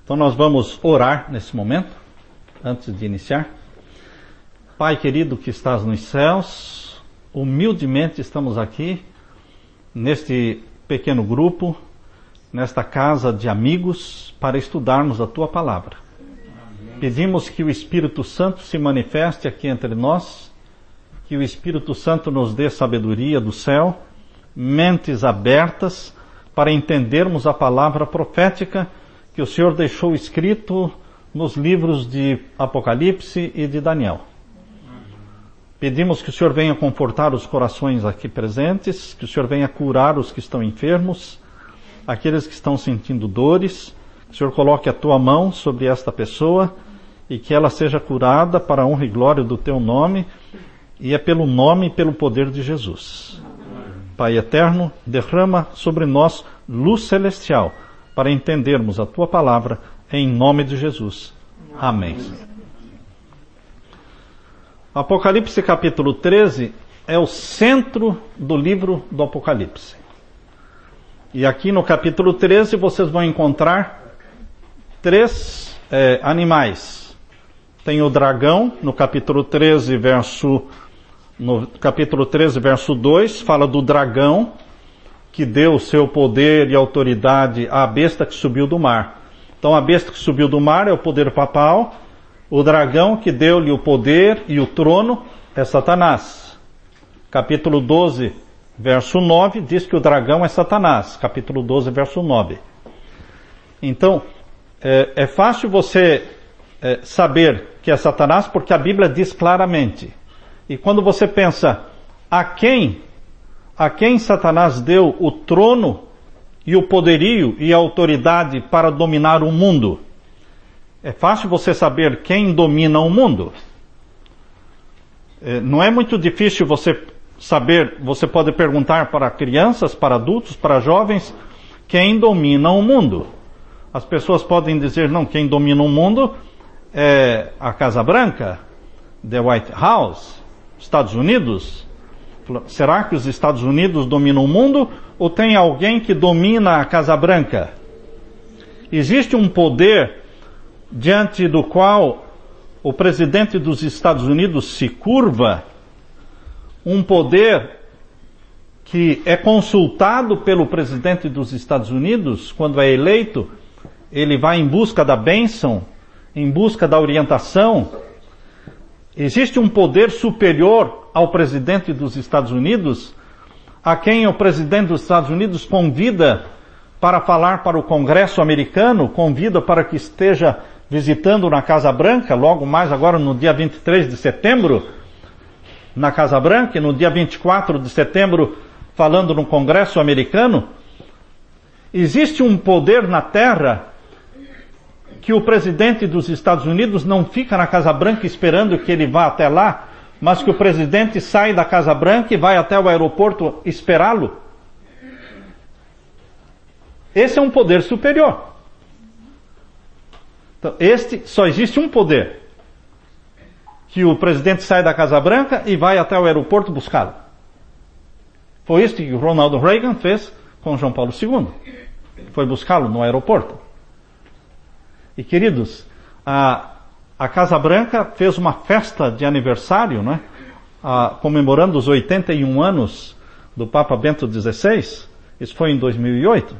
Então nós vamos orar nesse momento, antes de iniciar. Pai querido que estás nos céus, humildemente estamos aqui, neste pequeno grupo, nesta casa de amigos, para estudarmos a Tua Palavra. Pedimos que o Espírito Santo se manifeste aqui entre nós, que o Espírito Santo nos dê sabedoria do céu, mentes abertas, para entendermos a palavra profética que o Senhor deixou escrito nos livros de Apocalipse e de Daniel. Pedimos que o Senhor venha confortar os corações aqui presentes, que o Senhor venha curar os que estão enfermos, aqueles que estão sentindo dores, que o Senhor coloque a Tua mão sobre esta pessoa e que ela seja curada para a honra e glória do Teu nome, e é pelo nome e pelo poder de Jesus. Pai eterno, derrama sobre nós luz celestial para entendermos a Tua Palavra em nome de Jesus. Amém. Apocalipse capítulo 13 é o centro do livro do Apocalipse. E aqui no capítulo 13 vocês vão encontrar três animais. Tem o dragão, no capítulo 13, verso 2, fala do dragão que deu o seu poder e autoridade à besta que subiu do mar. Então a besta que subiu do mar é o poder papal, o dragão que deu-lhe o poder e o trono é Satanás. Capítulo 12, verso 9, diz que o dragão é Satanás. Capítulo 12, verso 9. Então, é fácil você saber que é Satanás porque a Bíblia diz claramente. E quando você pensa, a quem Satanás deu o trono e o poderio e a autoridade para dominar o mundo? É fácil você saber quem domina o mundo. Não é muito difícil você saber, você pode perguntar para crianças, para adultos, para jovens, quem domina o mundo. As pessoas podem dizer, não, quem domina o mundo é a Casa Branca, the White House, Estados Unidos. Será que os Estados Unidos dominam o mundo ou tem alguém que domina a Casa Branca? Existe um poder diante do qual o presidente dos Estados Unidos se curva, um poder que é consultado pelo presidente dos Estados Unidos quando é eleito, ele vai em busca da bênção, em busca da orientação. Existe um poder superior ao presidente dos Estados Unidos, a quem o presidente dos Estados Unidos convida para falar para o Congresso americano, convida para que esteja visitando na Casa Branca, logo mais agora no dia 23 de setembro, na Casa Branca, e no dia 24 de setembro, falando no Congresso americano. Existe um poder na Terra que o presidente dos Estados Unidos não fica na Casa Branca esperando que ele vá até lá, mas que o presidente sai da Casa Branca e vai até o aeroporto esperá-lo. Esse é um poder superior. Então, só existe um poder, que o presidente sai da Casa Branca e vai até o aeroporto buscá-lo. Foi isso que Ronald Reagan fez com João Paulo II. Foi buscá-lo no aeroporto. E queridos, a Casa Branca fez uma festa de aniversário, né? Comemorando os 81 anos do Papa Bento XVI. Isso foi em 2008.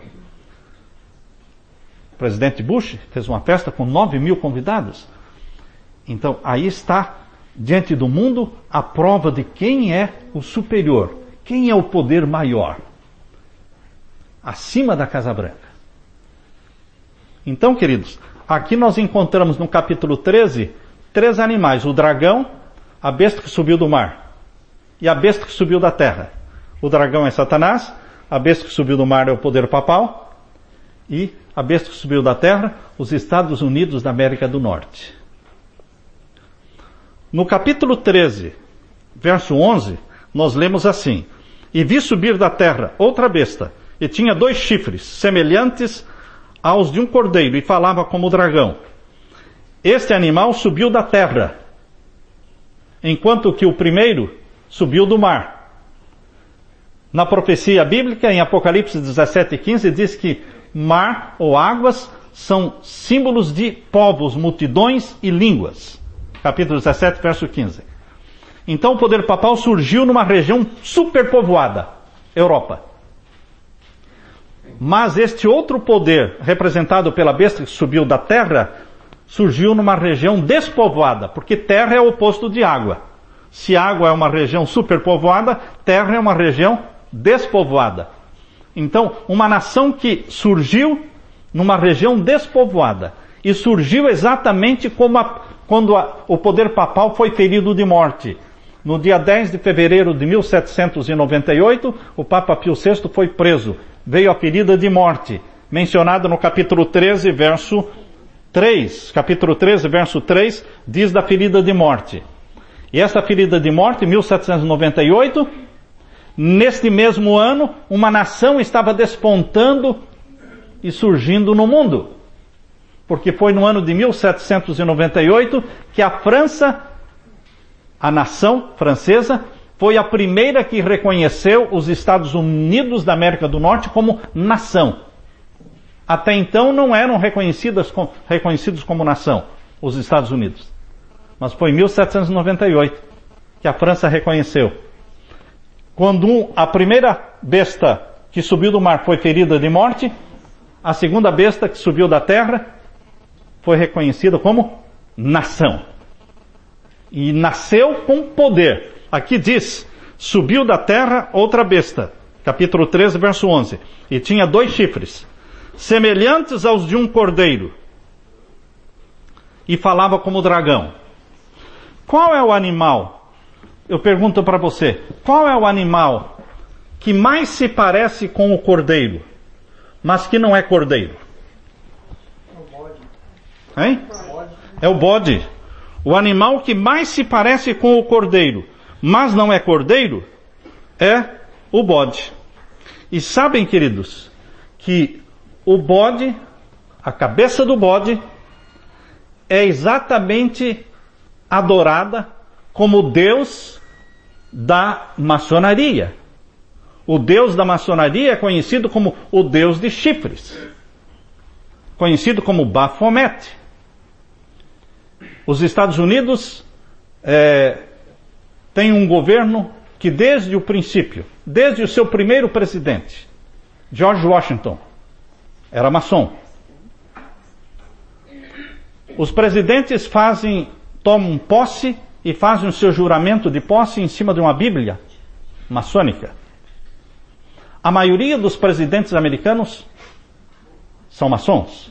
O presidente Bush fez uma festa com 9.000 convidados. Então, aí está, diante do mundo, a prova de quem é o superior, quem é o poder maior, acima da Casa Branca. Então, queridos, aqui nós encontramos no capítulo 13, três animais: o dragão, a besta que subiu do mar e a besta que subiu da terra. O dragão é Satanás, a besta que subiu do mar é o poder papal, e a besta que subiu da terra, os Estados Unidos da América do Norte. No capítulo 13, verso 11, nós lemos assim: E vi subir da terra outra besta, e tinha 2 chifres, semelhantes aos de um cordeiro, e falava como dragão. Este animal subiu da terra, enquanto que o primeiro subiu do mar. Na profecia bíblica, em Apocalipse 17:15, diz que mar ou águas são símbolos de povos, multidões e línguas. Capítulo 17, verso 15. Então o poder papal surgiu numa região superpovoada, Europa. Mas este outro poder, representado pela besta que subiu da terra, surgiu numa região despovoada, porque terra é o oposto de água. Se água é uma região superpovoada, terra é uma região despovoada. Então, uma nação que surgiu numa região despovoada, e surgiu exatamente quando o poder papal foi ferido de morte. No dia 10 de fevereiro de 1798, o Papa Pio VI foi preso. Veio a ferida de morte, mencionada no capítulo 13, verso 3. Capítulo 13, verso 3, diz da ferida de morte. E essa ferida de morte, em 1798, neste mesmo ano, uma nação estava despontando e surgindo no mundo. Porque foi no ano de 1798 que a França, a nação francesa, foi a primeira que reconheceu os Estados Unidos da América do Norte como nação. Até então não eram reconhecidos como nação, os Estados Unidos. Mas foi em 1798 que a França reconheceu. Quando a primeira besta que subiu do mar foi ferida de morte, a segunda besta que subiu da terra foi reconhecida como nação. E nasceu com poder. Aqui diz, subiu da terra outra besta. Capítulo 13, verso 11. E tinha 2 chifres, semelhantes aos de um cordeiro. E falava como dragão. Qual é o animal? Eu pergunto para você, qual é o animal que mais se parece com o cordeiro, mas que não é cordeiro? É o bode. Hein? É o bode. O animal que mais se parece com o cordeiro, mas não é cordeiro, é o bode. E sabem, queridos, que o bode, a cabeça do bode, é exatamente adorada como Deus da maçonaria. O Deus da maçonaria é conhecido como o Deus de chifres, conhecido como Baphomet. Os Estados Unidos têm um governo que desde o princípio, desde o seu primeiro presidente, George Washington, era maçom. Os presidentes tomam posse e fazem o seu juramento de posse em cima de uma Bíblia maçônica. A maioria dos presidentes americanos são maçons.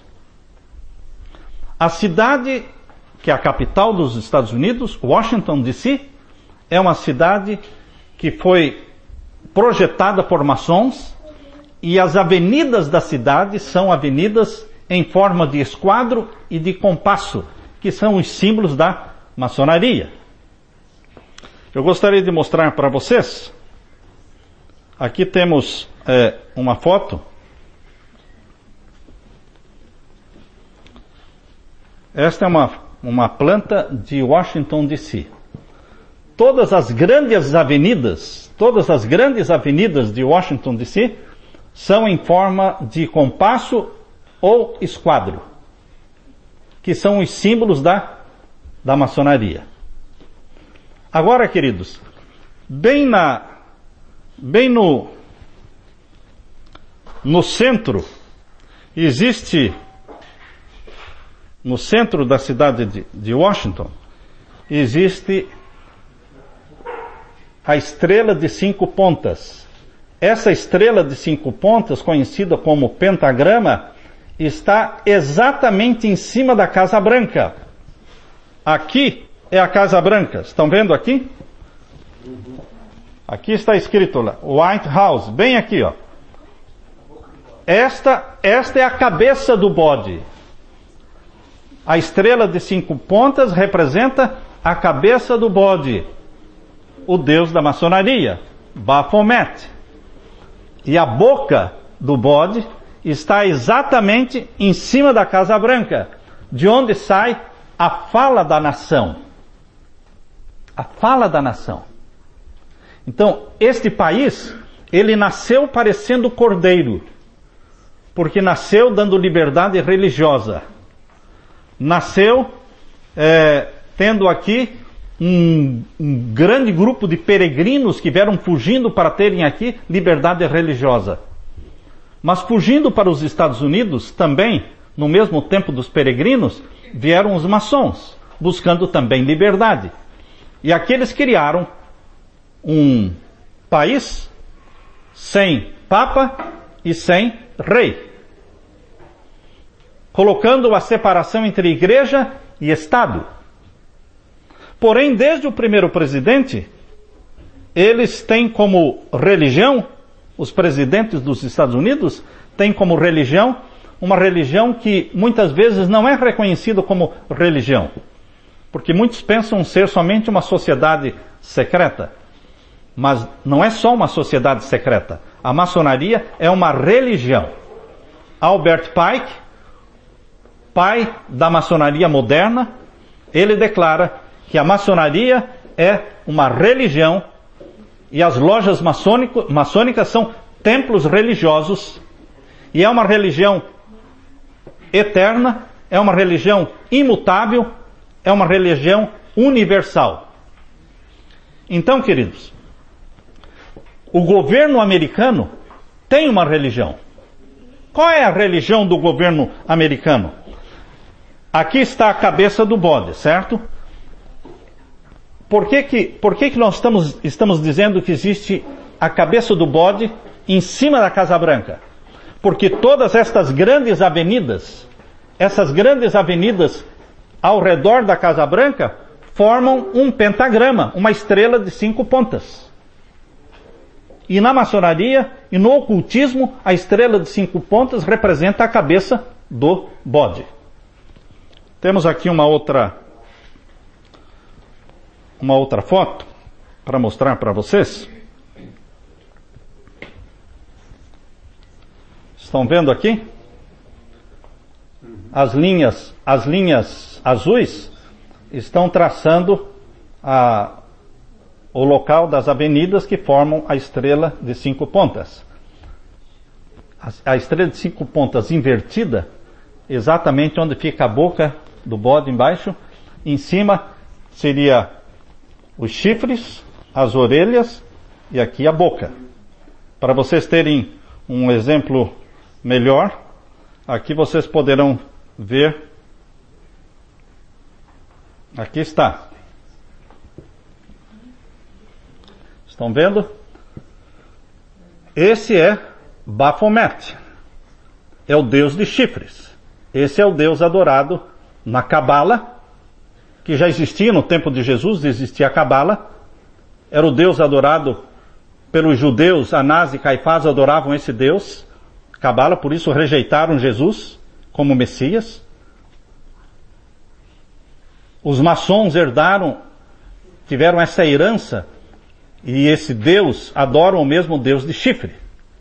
A cidade que é a capital dos Estados Unidos, Washington, D.C., é uma cidade que foi projetada por maçons, e as avenidas da cidade são avenidas em forma de esquadro e de compasso, que são os símbolos da maçonaria. Eu gostaria de mostrar para vocês, aqui temos uma foto. Esta é uma planta de Washington, D.C. Todas as grandes avenidas de Washington, D.C. são em forma de compasso ou esquadro, que são os símbolos da maçonaria. Agora, queridos, bem no centro, existe, no centro da cidade de Washington, existe a estrela de 5 pontas. Essa estrela de 5 pontas, conhecida como pentagrama, está exatamente em cima da Casa Branca. Aqui é a Casa Branca. Estão vendo aqui? Aqui está escrito lá, White House, bem aqui, ó. Esta é a cabeça do bode. A estrela de 5 pontas representa a cabeça do bode, o deus da maçonaria, Baphomet. E a boca do bode está exatamente em cima da Casa Branca, de onde sai a fala da nação. A fala da nação. Então, este país, ele nasceu parecendo cordeiro. porque nasceu dando liberdade religiosa. Nasceu tendo aqui um grande grupo de peregrinos que vieram fugindo para terem aqui liberdade religiosa. Mas fugindo para os Estados Unidos, também, no mesmo tempo dos peregrinos, vieram os maçons, buscando também liberdade. E aqui eles criaram um país sem papa e sem rei, colocando a separação entre igreja e Estado. Porém, desde o primeiro presidente, eles têm como religião, os presidentes dos Estados Unidos têm como religião, uma religião que muitas vezes não é reconhecida como religião, porque muitos pensam ser somente uma sociedade secreta. Mas não é só uma sociedade secreta. A maçonaria é uma religião. Albert Pike, pai da maçonaria moderna, ele declara que a maçonaria é uma religião e as lojas maçônicas são templos religiosos e é uma religião eterna, é uma religião imutável, é uma religião universal. Então, queridos, o governo americano tem uma religião. Qual é a religião do governo americano? Aqui está a cabeça do bode, certo? Por que nós estamos dizendo que existe a cabeça do bode em cima da Casa Branca? Porque todas estas grandes avenidas, essas grandes avenidas ao redor da Casa Branca, formam um pentagrama, uma estrela de 5 pontas. E na maçonaria e no ocultismo, a estrela de 5 pontas representa a cabeça do bode. Temos aqui uma outra foto para mostrar para vocês. Estão vendo aqui? As linhas azuis estão traçando o local das avenidas que formam a estrela de 5 pontas. A estrela de 5 pontas invertida, exatamente onde fica a boca do bode embaixo, em cima seria os chifres, as orelhas e aqui a boca. Para vocês terem um exemplo melhor, aqui vocês poderão ver. Aqui está. Estão vendo? Esse é Baphomet. É o deus de chifres. Esse é o deus adorado na Cabala, que já existia no tempo de Jesus, existia a Cabala. Era o deus adorado pelos judeus. Anás e Caifás adoravam esse deus, Cabala, por isso rejeitaram Jesus como Messias. Os maçons tiveram essa herança, e esse Deus adoram o mesmo Deus de chifre.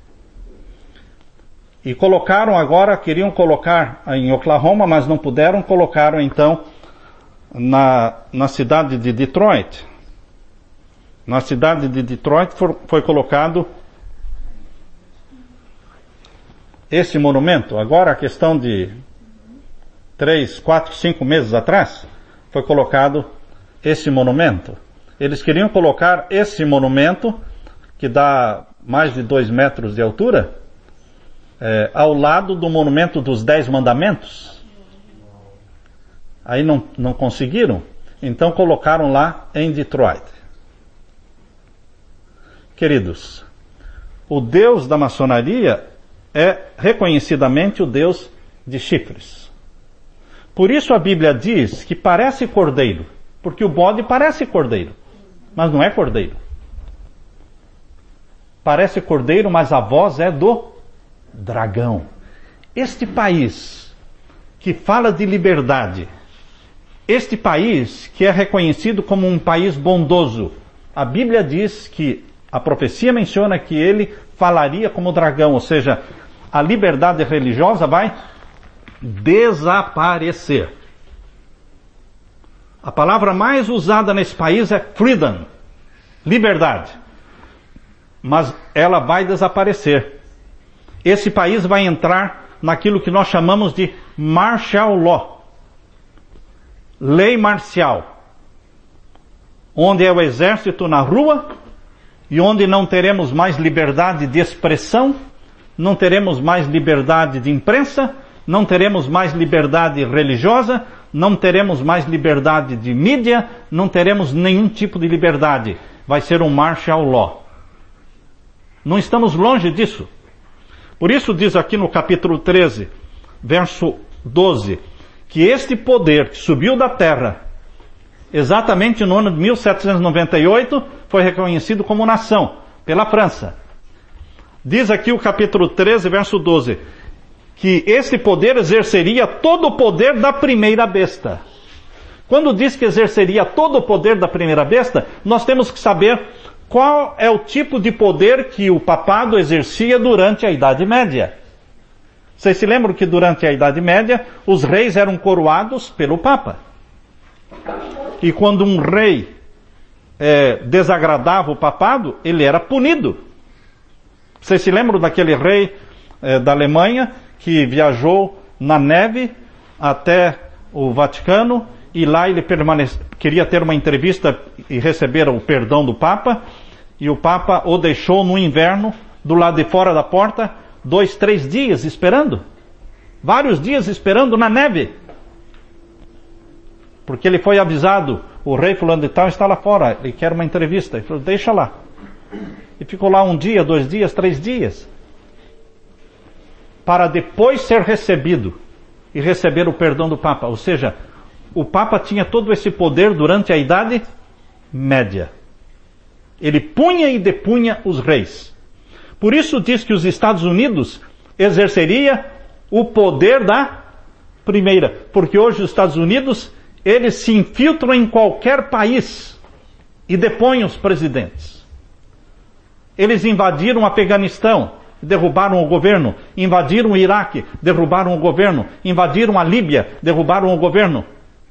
E queriam colocar em Oklahoma, mas não puderam, colocaram então na cidade de Detroit. Na cidade de Detroit foi colocado esse monumento. Agora, a questão de 3, 4, 5 meses atrás, foi colocado esse monumento. Eles queriam colocar esse monumento, que dá mais de 2 metros de altura, ao lado do monumento dos 10 mandamentos. Aí não conseguiram, então colocaram lá em Detroit. Queridos, o Deus da maçonaria é reconhecidamente o Deus de chifres. Por isso a Bíblia diz que parece cordeiro, porque o bode parece cordeiro, mas não é cordeiro. Parece cordeiro, mas a voz é do dragão. Este país que fala de liberdade, este país que é reconhecido como um país bondoso, a Bíblia diz que, a profecia menciona que ele falaria como dragão, ou seja, a liberdade religiosa vai desaparecer. A palavra mais usada nesse país é freedom, liberdade. Mas ela vai desaparecer. Esse país vai entrar naquilo que nós chamamos de martial law, lei marcial, onde é o exército na rua e onde não teremos mais liberdade de expressão, não teremos mais liberdade de imprensa, não teremos mais liberdade religiosa, não teremos mais liberdade de mídia, não teremos nenhum tipo de liberdade. Vai ser um martial law. Não estamos longe disso. Por isso diz aqui no capítulo 13, verso 12, que este poder que subiu da terra, exatamente no ano de 1798, foi reconhecido como nação pela França. Diz aqui o capítulo 13, verso 12, que esse poder exerceria todo o poder da primeira besta. Quando diz que exerceria todo o poder da primeira besta, nós temos que saber qual é o tipo de poder que o papado exercia durante a Idade Média. Vocês se lembram que durante a Idade Média, os reis eram coroados pelo Papa. E quando um rei desagradava o papado, ele era punido. Vocês se lembram daquele rei da Alemanha que viajou na neve até o Vaticano e lá ele queria ter uma entrevista e receber o perdão do Papa, e o Papa o deixou no inverno, do lado de fora da porta, 2, 3 dias esperando. Vários dias esperando na neve. Porque ele foi avisado, o rei fulano de tal está lá fora, ele quer uma entrevista. Ele falou, deixa lá. E ficou lá 1 dia, 2 dias, 3 dias. Para depois ser recebido e receber o perdão do Papa. Ou seja, o Papa tinha todo esse poder durante a Idade Média. Ele punha e depunha os reis. Por isso diz que os Estados Unidos exerceria o poder da primeira. Porque hoje os Estados Unidos, eles se infiltram em qualquer país e depõem os presidentes. Eles invadiram o Afeganistão, derrubaram o governo. Invadiram o Iraque, derrubaram o governo. Invadiram a Líbia, derrubaram o governo.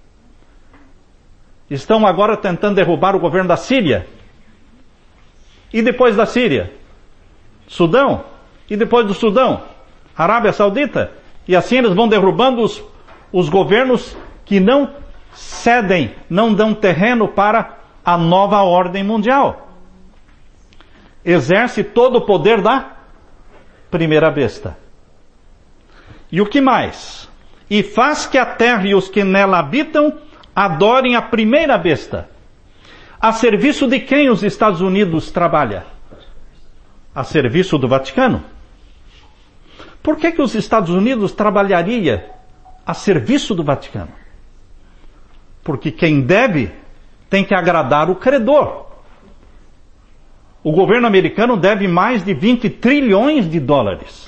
Estão agora tentando derrubar o governo da Síria. E depois da Síria? Sudão. E depois do Sudão? Arábia Saudita. E assim eles vão derrubando os governos que não cedem, não dão terreno para a nova ordem mundial. Exerce todo o poder da primeira besta. E o que mais? E faz que a terra e os que nela habitam adorem a primeira besta. A serviço de quem os Estados Unidos trabalham? A serviço do Vaticano. Por que os Estados Unidos trabalharia a serviço do Vaticano? Porque quem deve tem que agradar o credor. O governo americano deve mais de 20 trilhões de dólares.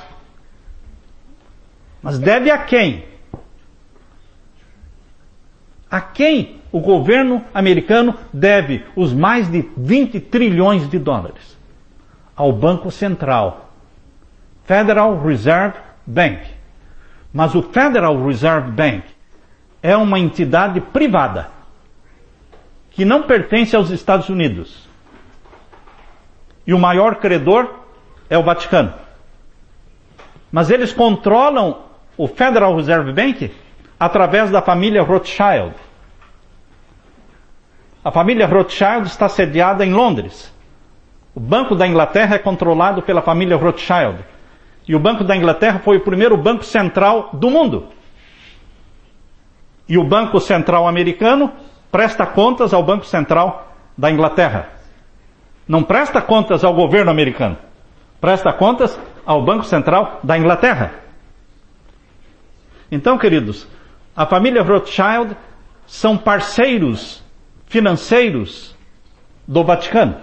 Mas deve a quem? A quem o governo americano deve os mais de 20 trilhões de dólares? Ao Banco Central, Federal Reserve Bank. Mas o Federal Reserve Bank é uma entidade privada que não pertence aos Estados Unidos. E o maior credor é o Vaticano. Mas eles controlam o Federal Reserve Bank através da família Rothschild. A família Rothschild está sediada em Londres. O Banco da Inglaterra é controlado pela família Rothschild. E o Banco da Inglaterra foi o primeiro banco central do mundo. E o Banco Central americano presta contas ao Banco Central da Inglaterra. Não presta contas ao governo americano. Presta contas ao Banco Central da Inglaterra. Então, queridos, a família Rothschild são parceiros financeiros do Vaticano.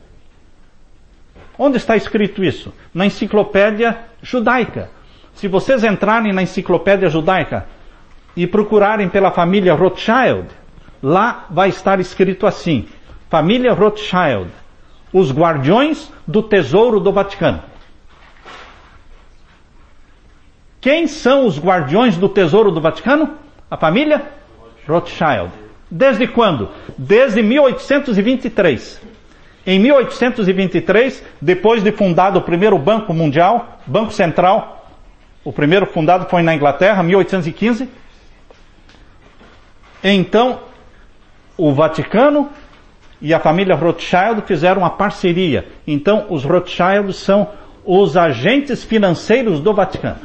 Onde está escrito isso? Na Enciclopédia Judaica. Se vocês entrarem na Enciclopédia Judaica e procurarem pela família Rothschild, lá vai estar escrito assim: família Rothschild, os guardiões do tesouro do Vaticano. Quem são os guardiões do tesouro do Vaticano? A família Rothschild. Desde quando? Desde 1823. Em 1823, depois de fundado o primeiro Banco Mundial, Banco Central, O primeiro fundado foi na Inglaterra, 1815. Então, o Vaticano e a família Rothschild fizeram uma parceria. Então, os Rothschild são os agentes financeiros do Vaticano.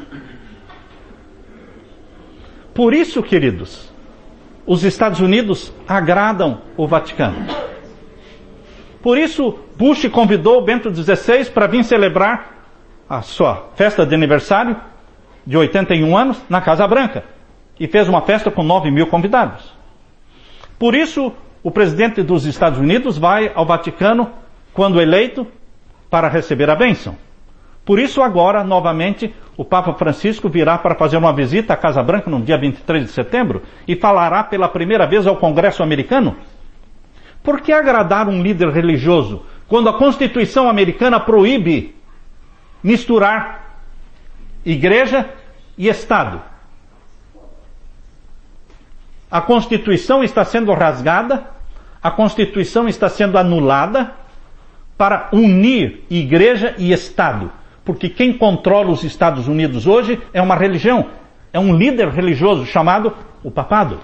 Por isso, queridos, os Estados Unidos agradam o Vaticano. Por isso, Bush convidou Bento XVI para vir celebrar a sua festa de aniversário de 81 anos na Casa Branca. E fez uma festa com 9.000 convidados. Por isso, o presidente dos Estados Unidos vai ao Vaticano, quando eleito, para receber a bênção. Por isso, agora, novamente, o Papa Francisco virá para fazer uma visita à Casa Branca no dia 23 de setembro e falará pela primeira vez ao Congresso americano. Por que agradar um líder religioso quando a Constituição americana proíbe misturar igreja e Estado? A Constituição está sendo rasgada, a Constituição está sendo anulada para unir igreja e Estado. Porque quem controla os Estados Unidos hoje é uma religião, é um líder religioso chamado o papado.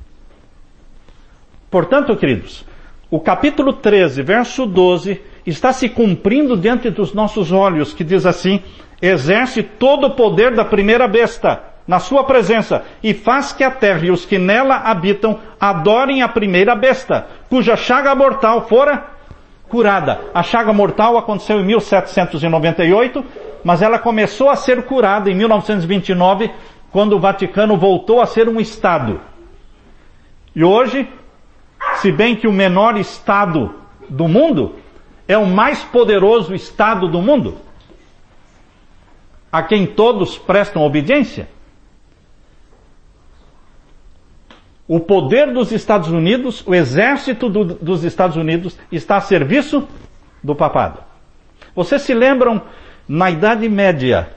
Portanto, queridos, o capítulo 13, verso 12, está se cumprindo diante dos nossos olhos, que diz assim: exerce todo o poder da primeira besta na sua presença, e faz que a terra e os que nela habitam adorem a primeira besta, cuja chaga mortal fora curada. A chaga mortal aconteceu em 1798, mas ela começou a ser curada em 1929, quando o Vaticano voltou a ser um Estado. E hoje, se bem que o menor Estado do mundo é o mais poderoso Estado do mundo, a quem todos prestam obediência. O poder dos Estados Unidos, o exército dos Estados Unidos está a serviço do papado. Vocês se lembram, na Idade Média,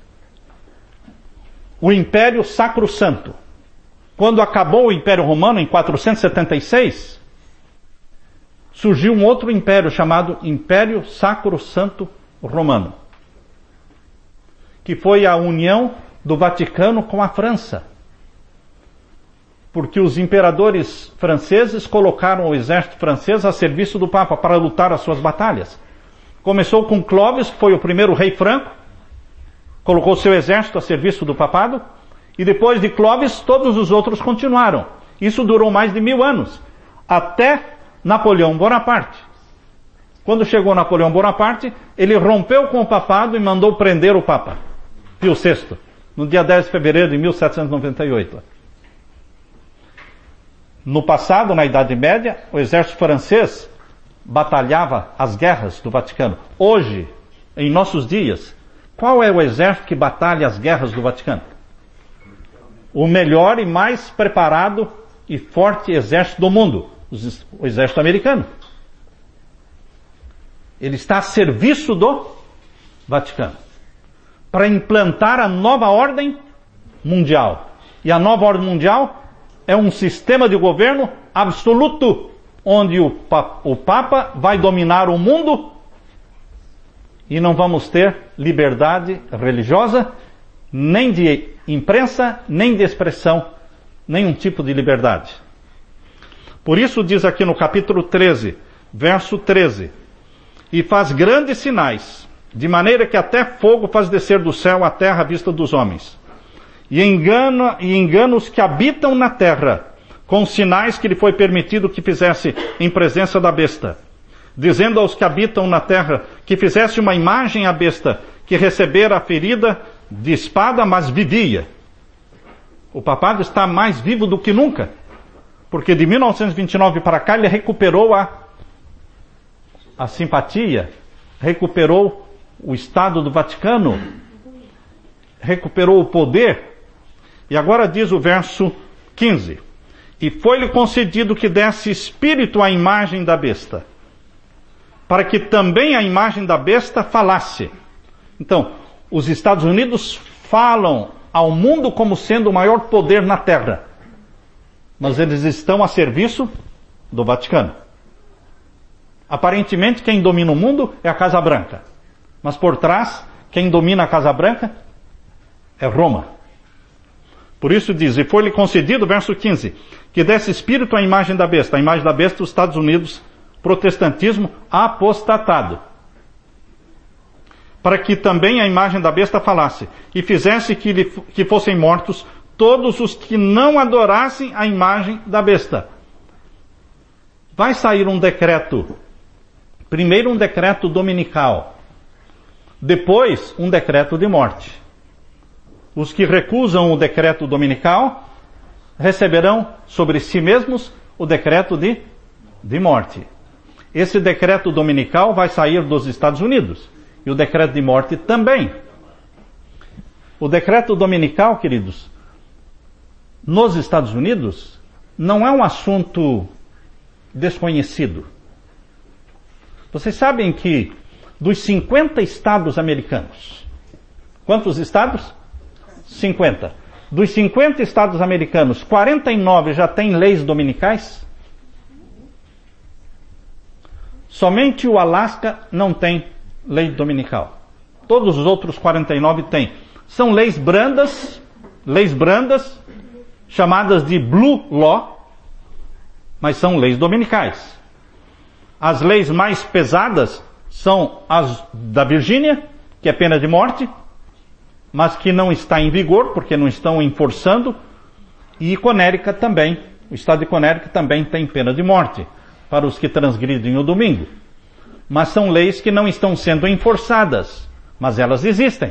o Império Sacro Santo? Quando acabou o Império Romano, em 476, surgiu um outro império chamado Império Sacro Santo Romano, que foi a união do Vaticano com a França. Porque os imperadores franceses colocaram o exército francês a serviço do Papa para lutar as suas batalhas. Começou com Clovis, que foi o primeiro rei franco, colocou seu exército a serviço do papado, e depois de Clovis, todos os outros continuaram. Isso durou mais de 1000 anos, até Napoleão Bonaparte. Quando chegou Napoleão Bonaparte, ele rompeu com o papado e mandou prender o Papa Pio VI, no dia 10 de fevereiro de 1798. No passado, na Idade Média, o exército francês batalhava as guerras do Vaticano. Hoje, em nossos dias, qual é o exército que batalha as guerras do Vaticano? O melhor e mais preparado e forte exército do mundo, o exército americano. Ele está a serviço do Vaticano para implantar a nova ordem mundial. E a nova ordem mundial é um sistema de governo absoluto, onde o Papa vai dominar o mundo e não vamos ter liberdade religiosa, nem de imprensa, nem de expressão, nenhum tipo de liberdade. Por isso diz aqui no capítulo 13, verso 13, e faz grandes sinais, de maneira que até fogo faz descer do céu a terra à vista dos homens. E engana os que habitam na terra, com os sinais que lhe foi permitido que fizesse em presença da besta, dizendo aos que habitam na terra que fizesse uma imagem à besta, que recebera a ferida de espada, mas vivia. O papado está mais vivo do que nunca, porque de 1929 para cá ele recuperou a simpatia, recuperou o Estado do Vaticano, recuperou o poder. E agora diz o verso 15: e foi-lhe concedido que desse espírito à imagem da besta, para que também a imagem da besta falasse. Então, os Estados Unidos falam ao mundo como sendo o maior poder na Terra, mas eles estão a serviço do Vaticano. Aparentemente, quem domina o mundo é a Casa Branca, mas por trás, quem domina a Casa Branca É Roma. Por isso diz, e foi-lhe concedido, verso 15, que desse espírito à imagem da besta. A imagem da besta, os Estados Unidos, protestantismo apostatado. Para que também a imagem da besta falasse, e fizesse que fossem mortos todos os que não adorassem a imagem da besta. Vai sair um decreto, primeiro um decreto dominical, depois um decreto de morte. Os que recusam o decreto dominical receberão sobre si mesmos o decreto de morte. Esse decreto dominical vai sair dos Estados Unidos e o decreto de morte também. O decreto dominical, queridos, nos Estados Unidos não é um assunto desconhecido. Vocês sabem que dos 50 estados americanos, quantos estados? 50. Dos 50 estados americanos, 49 já têm leis dominicais? Somente o Alasca não tem lei dominical. Todos os outros 49 têm. São leis brandas, chamadas de Blue Law, mas são leis dominicais. As leis mais pesadas são as da Virgínia, que é pena de morte, mas que não está em vigor, porque não estão enforçando, e Connecticut também. O estado de Connecticut também tem pena de morte para os que transgridem o domingo. Mas são leis que não estão sendo enforçadas, mas elas existem.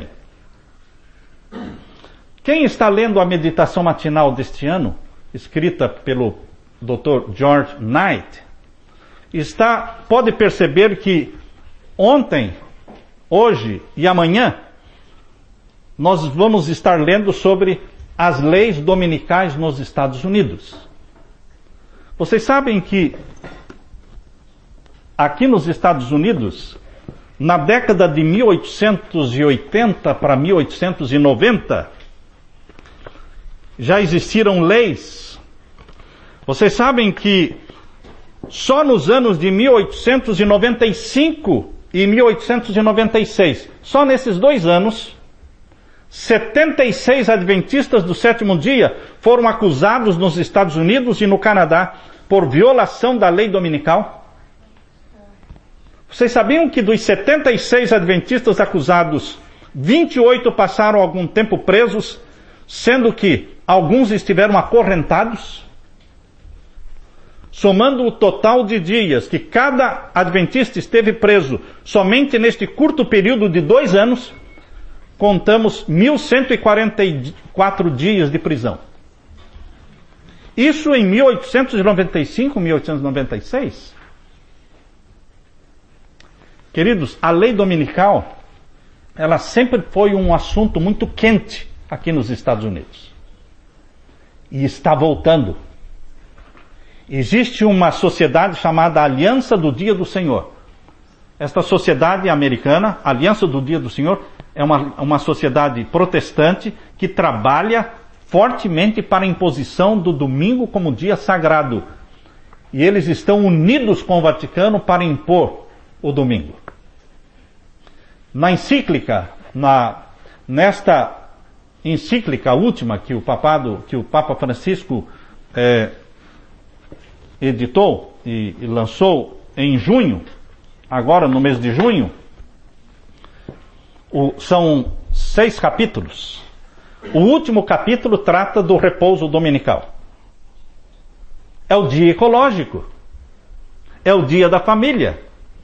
Quem está lendo a meditação matinal deste ano, escrita pelo Dr. George Knight, pode perceber que ontem, hoje e amanhã, nós vamos estar lendo sobre as leis dominicais nos Estados Unidos. Vocês sabem que aqui nos Estados Unidos, na década de 1880 para 1890, já existiram leis. Vocês sabem que só nos anos de 1895 e 1896, só nesses 2 anos, 76 adventistas do sétimo dia foram acusados nos Estados Unidos e no Canadá por violação da lei dominical. Vocês sabiam que dos 76 adventistas acusados, 28 passaram algum tempo presos, sendo que alguns estiveram acorrentados? Somando o total de dias que cada adventista esteve preso somente neste curto período de 2 anos, contamos 1.144 dias de prisão. Isso em 1895, 1896. Queridos, a lei dominical, ela sempre foi um assunto muito quente aqui nos Estados Unidos. E está voltando. Existe uma sociedade chamada Aliança do Dia do Senhor. Esta sociedade americana, Aliança do Dia do Senhor, é uma sociedade protestante que trabalha fortemente para a imposição do domingo como dia sagrado. E eles estão unidos com o Vaticano para impor o domingo. Na encíclica, nesta encíclica última que o Papa Francisco editou e lançou em junho, agora no mês de junho, são 6 capítulos. O último capítulo trata do repouso dominical. É o dia ecológico. É o dia da família.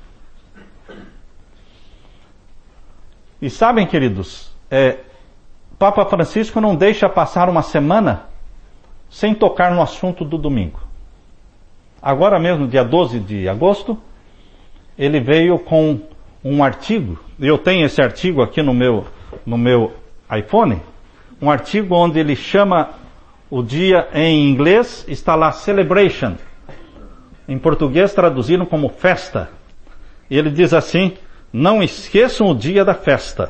E sabem, queridos, Papa Francisco não deixa passar uma semana sem tocar no assunto do domingo. Agora mesmo, dia 12 de agosto, ele veio com um artigo. Eu tenho esse artigo aqui no meu iPhone. Um artigo onde ele chama o dia em inglês, está lá celebration. Em português traduziram como festa. E ele diz assim: não esqueçam o dia da festa.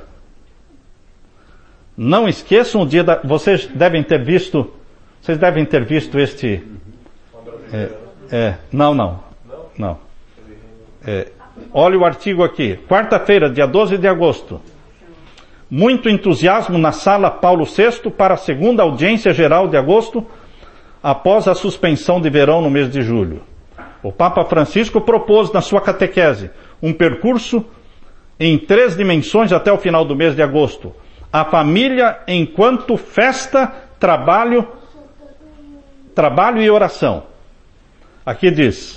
Não esqueçam o dia da... Vocês devem ter visto este... Não. Olha o artigo aqui. Quarta-feira, dia 12 de agosto. muito entusiasmo na sala Paulo VI para a segunda audiência geral de agosto, após a suspensão de verão no mês de julho. O Papa Francisco propôs na sua catequese um percurso em 3 dimensões até o final do mês de agosto. A família enquanto festa, trabalho e oração. Aqui diz,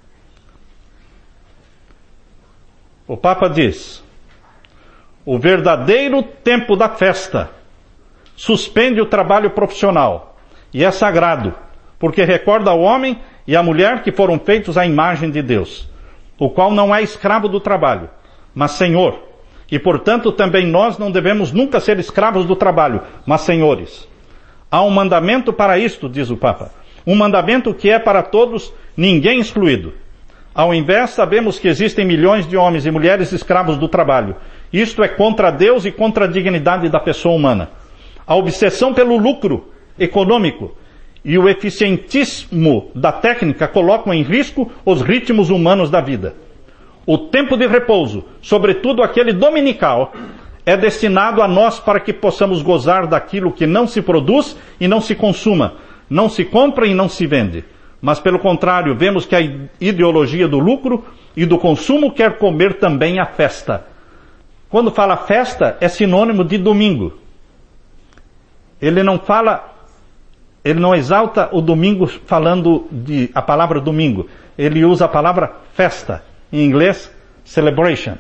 o Papa diz, o verdadeiro tempo da festa suspende o trabalho profissional e é sagrado, porque recorda ao homem e à mulher que foram feitos à imagem de Deus, o qual não é escravo do trabalho, mas senhor. E portanto também nós não devemos nunca ser escravos do trabalho, mas senhores. Há um mandamento para isto, diz o Papa. Um mandamento que é para todos, ninguém excluído. Ao invés, sabemos que existem milhões de homens e mulheres escravos do trabalho. Isto é contra Deus e contra a dignidade da pessoa humana. A obsessão pelo lucro econômico e o eficientismo da técnica colocam em risco os ritmos humanos da vida. O tempo de repouso, sobretudo aquele dominical, é destinado a nós para que possamos gozar daquilo que não se produz e não se consuma, não se compra e não se vende. Mas, pelo contrário, vemos que a ideologia do lucro e do consumo quer comer também a festa. Quando fala festa, é sinônimo de domingo. Ele não exalta o domingo falando a palavra domingo. Ele usa a palavra festa. Em inglês, celebration.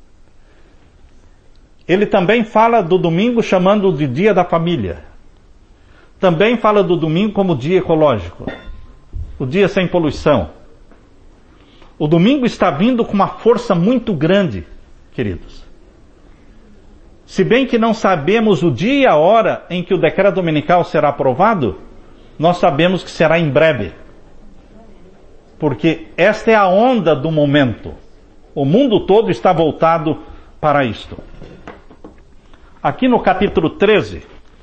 Ele também fala do domingo chamando de dia da família. Também fala do domingo como dia ecológico. O dia sem poluição. O domingo está vindo com uma força muito grande, queridos. Se bem que não sabemos o dia e a hora em que o decreto dominical será aprovado, nós sabemos que será em breve. Porque esta é a onda do momento. O mundo todo está voltado para isto. Aqui no capítulo 13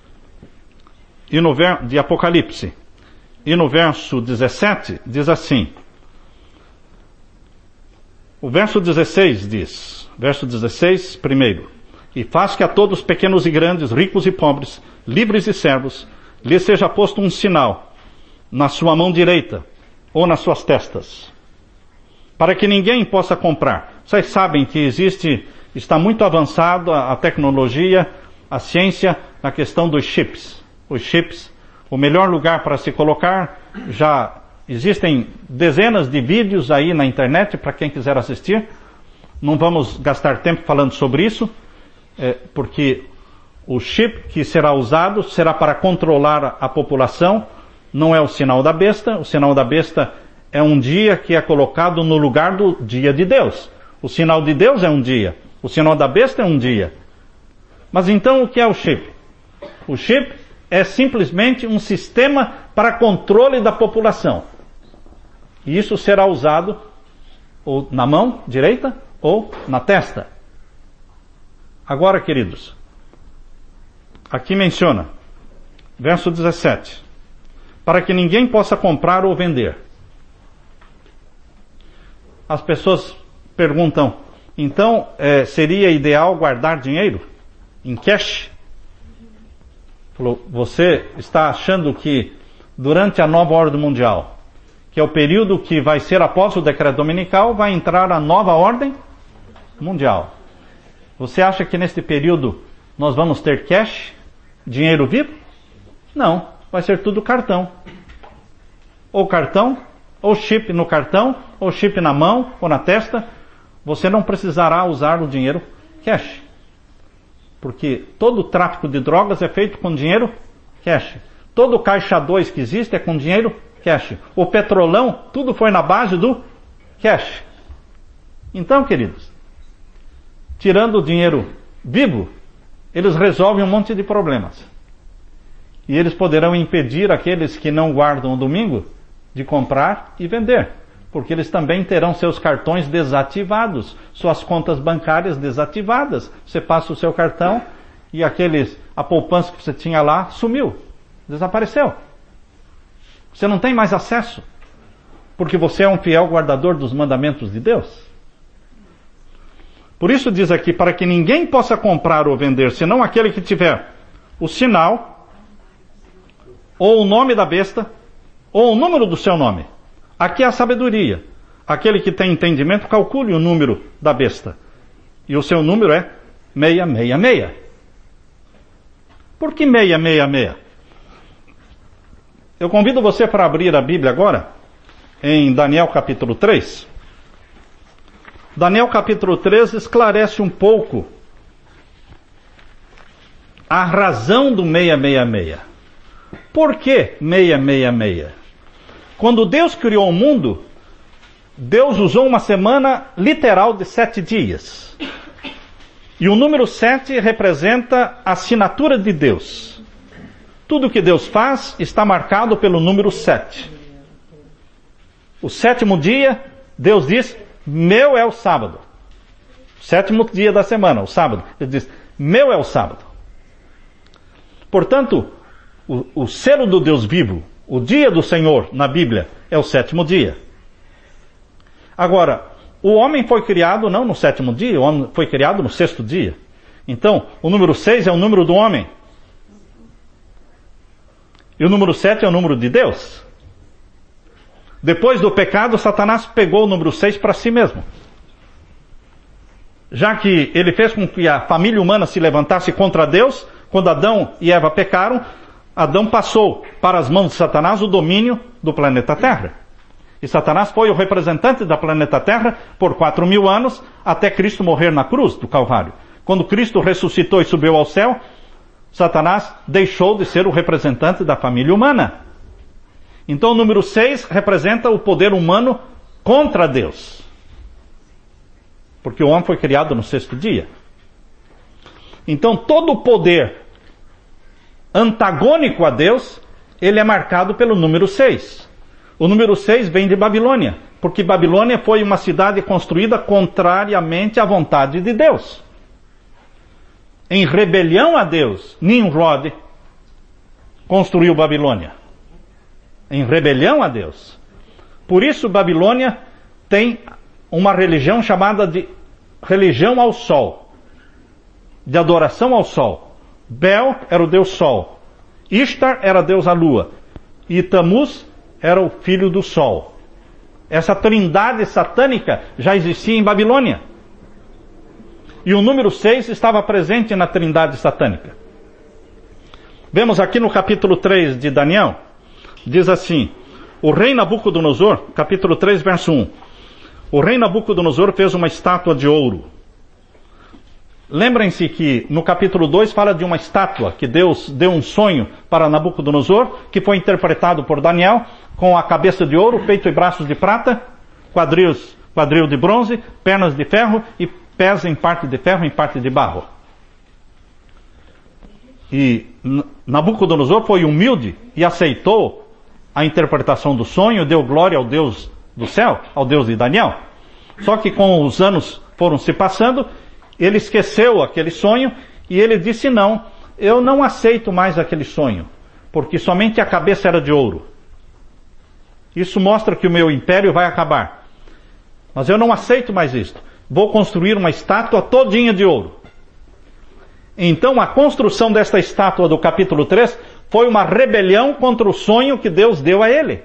de Apocalipse, e no verso 17, diz assim. O verso 16 diz, verso 16, primeiro, e faz que a todos, pequenos e grandes, ricos e pobres, livres e servos, lhes seja posto um sinal na sua mão direita, ou nas suas testas, para que ninguém possa comprar. Vocês sabem que está muito avançado a tecnologia, a ciência, na questão dos chips. Os chips, o melhor lugar para se colocar, já existem dezenas de vídeos aí na internet para quem quiser assistir. Não vamos gastar tempo falando sobre isso, porque o chip que será usado será para controlar a população. Não é o sinal da besta. O sinal da besta é um dia que é colocado no lugar do dia de Deus. O sinal de Deus é um dia. O sinal da besta é um dia. Mas então o que é o chip? O chip é simplesmente um sistema para controle da população. E isso será usado ou na mão direita ou na testa. Agora, queridos, aqui menciona, verso 17. Para que ninguém possa comprar ou vender. As pessoas perguntam, então seria ideal guardar dinheiro em cash? Falou, você está achando que durante a nova ordem mundial, que é o período que vai ser após o decreto dominical, vai entrar a nova ordem mundial. Você acha que neste período nós vamos ter cash, dinheiro vivo? Não. Vai ser tudo cartão. Ou cartão, ou chip no cartão, ou chip na mão, ou na testa. Você não precisará usar o dinheiro cash. Porque todo o tráfico de drogas é feito com dinheiro cash. Todo o caixa 2 que existe é com dinheiro cash. O petrolão, tudo foi na base do cash. Então, queridos, tirando o dinheiro vivo, eles resolvem um monte de problemas. E eles poderão impedir aqueles que não guardam o domingo de comprar e vender. Porque eles também terão seus cartões desativados, suas contas bancárias desativadas. Você passa o seu cartão e a poupança que você tinha lá sumiu, desapareceu. Você não tem mais acesso, porque você é um fiel guardador dos mandamentos de Deus. Por isso diz aqui, para que ninguém possa comprar ou vender, senão aquele que tiver o sinal, ou o nome da besta, ou o número do seu nome. Aqui é a sabedoria. Aquele que tem entendimento, calcule o número da besta. E o seu número é 666. Por que 666? Eu convido você para abrir a Bíblia agora, em Daniel capítulo 3. Daniel capítulo 3 esclarece um pouco a razão do 666. Por que 666? Quando Deus criou o mundo, Deus usou uma semana literal de 7 dias. E o número 7 representa a assinatura de Deus. Tudo que Deus faz está marcado pelo número 7. O 7º dia, Deus diz, meu é o sábado. O 7º dia da semana, o sábado. Ele diz, meu é o sábado. Portanto, o selo do Deus vivo, o dia do Senhor na Bíblia, é o 7º dia. Agora, o homem foi criado não no 7º dia, o homem foi criado no 6º dia. Então, o número 6 é o número do homem. E o número 7 é o número de Deus. Depois do pecado, Satanás pegou o número 6 para si mesmo. Já que ele fez com que a família humana se levantasse contra Deus, quando Adão e Eva pecaram, Adão passou para as mãos de Satanás o domínio do planeta Terra. E Satanás foi o representante da planeta Terra por 4.000 anos, até Cristo morrer na cruz do Calvário. Quando Cristo ressuscitou e subiu ao céu, Satanás deixou de ser o representante da família humana. Então o número 6 representa o poder humano contra Deus. Porque o homem foi criado no 6º dia. Então todo o poder antagônico a Deus, ele é marcado pelo número 6. O número 6 vem de Babilônia, porque Babilônia foi uma cidade construída contrariamente à vontade de Deus. Em rebelião a Deus, Nimrod construiu Babilônia. Em rebelião a Deus. Por isso Babilônia tem uma religião chamada de religião ao sol, de adoração ao sol. Bel era o deus sol, Ishtar era a deusa lua, e Tamuz era o filho do sol. Essa trindade satânica já existia em Babilônia. E o número 6 estava presente na trindade satânica. Vemos aqui no capítulo 3 de Daniel, diz assim, o rei Nabucodonosor, capítulo 3, verso 1. O rei Nabucodonosor fez uma estátua de ouro. Lembrem-se que no capítulo 2 fala de uma estátua que Deus deu um sonho para Nabucodonosor, que foi interpretado por Daniel, com a cabeça de ouro, peito e braços de prata, quadril de bronze, pernas de ferro e pés em parte de ferro e em parte de barro. E Nabucodonosor foi humilde e aceitou a interpretação do sonho, deu glória ao Deus do céu, ao Deus de Daniel. Só que com os anos foram se passando, ele esqueceu aquele sonho e ele disse, não, eu não aceito mais aquele sonho, porque somente a cabeça era de ouro. Isso mostra que o meu império vai acabar. Mas eu não aceito mais isto. Vou construir uma estátua todinha de ouro. Então a construção desta estátua do capítulo 3 foi uma rebelião contra o sonho que Deus deu a ele.